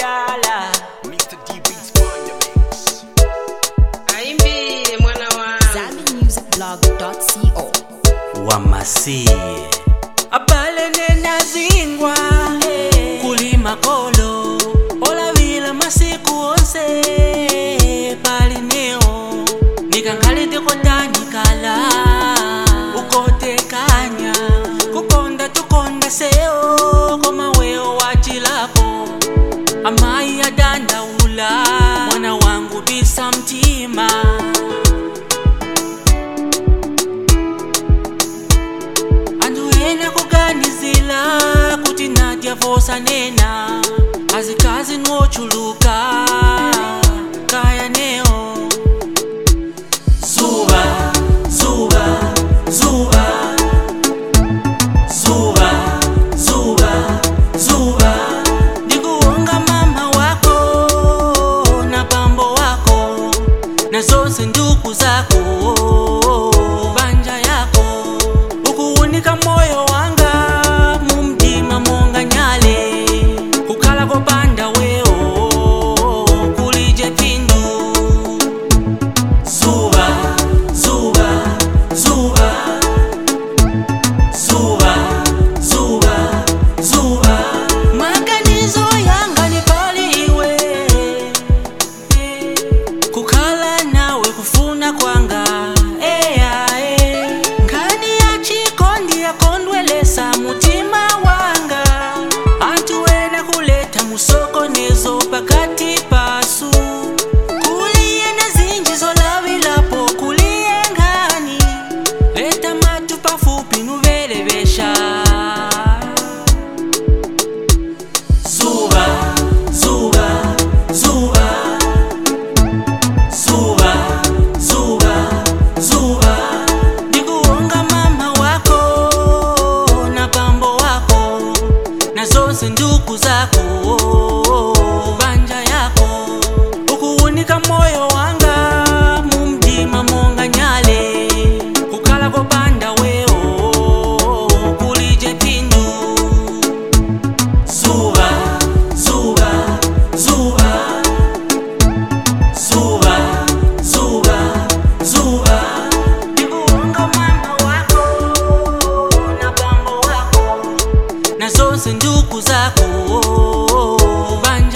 Lala. Mr. D Beats on the mix. Aimbile mwana wa ZambiMusicBlog.co Wamasi abale nena zingwa kulima kolo ola vila masiku onse pali neo nikangalite kotani kala ukote kanya kukonda tukonda seo koma weo wachilapo amai adanda ula mwana wangu bisa mtima kuganizila kuti nadya vosa nena azikazi ngochuluka kaya neo zuba zuba zuba zuba zuba zuba ndikuonga mama wako na pambo wako na zonse nduku zako banja yako ukuunika moyo wanga mumtima monga nyale kukala kopanda weo kulije pindu zuba zuba zuba zuba zuba zuba maganizo yanga ni pali iwe kukala nawe kufuna kwanga mutima wanga antuwena kuleta musokonezo pakati pasu kuliye na zinjizo lavilapo kuliye ngani leta matu pafupi nuvelevesha zuba zuba zuba zuba zuba zuba ndikuonga mama wako na zonse nduku zako banja yako ukuunika moyo wanga mumtima monga nyale kukala kopanda weo kulije pindu zuba zuba zuba zuba zuba zuba ndikuonga mama wako na pambo wako na zonse nduku zako banja